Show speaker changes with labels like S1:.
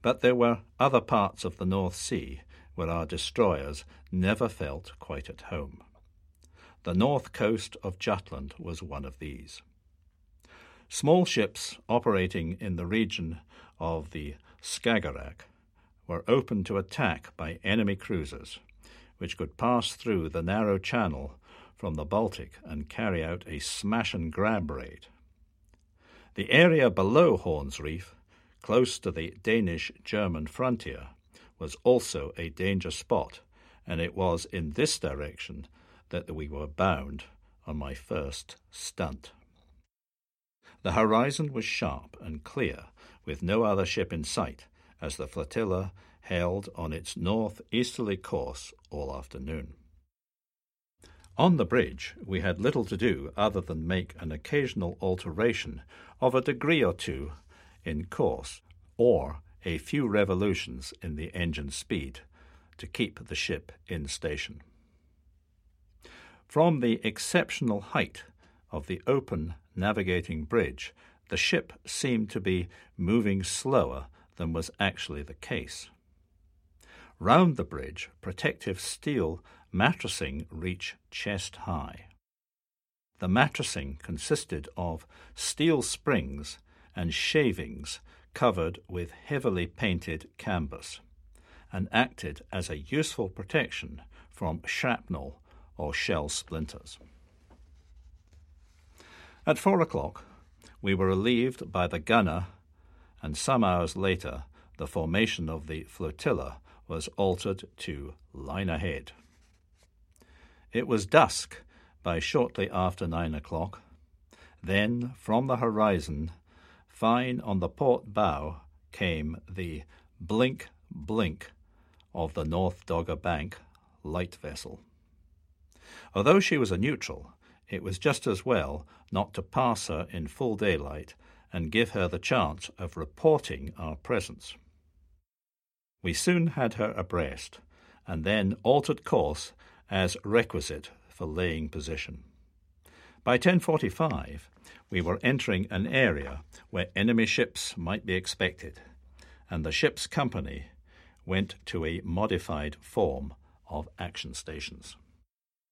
S1: But there were other parts of the North Sea where our destroyers never felt quite at home. The north coast of Jutland was one of these. Small ships operating in the region of the Skagerrak were open to attack by enemy cruisers, which could pass through the narrow channel from the Baltic and carry out a smash-and-grab raid. The area below Horns Reef, close to the Danish-German frontier, was also a danger spot, and it was in this direction that we were bound on my first stunt. The horizon was sharp and clear, with no other ship in sight, as the flotilla held on its north-easterly course all afternoon. On the bridge we had little to do other than make an occasional alteration of a degree or two in course, or a few revolutions in the engine speed, to keep the ship in station. From the exceptional height of the open navigating bridge, the ship seemed to be moving slower than was actually the case. Round the bridge, protective steel mattressing reached chest high. The mattressing consisted of steel springs and shavings covered with heavily painted canvas, and acted as a useful protection from shrapnel or shell splinters. At 4 o'clock, we were relieved by the gunner, and some hours later the formation of the flotilla was altered to line ahead. It was dusk by shortly after 9 o'clock. Then, from the horizon, fine on the port bow, came the blink of the North Dogger Bank light vessel. Although she was a neutral, it was just as well not to pass her in full daylight and give her the chance of reporting our presence. We soon had her abreast, and then altered course as requisite for laying position. By 10:45, we were entering an area where enemy ships might be expected, and the ship's company went to a modified form of action stations.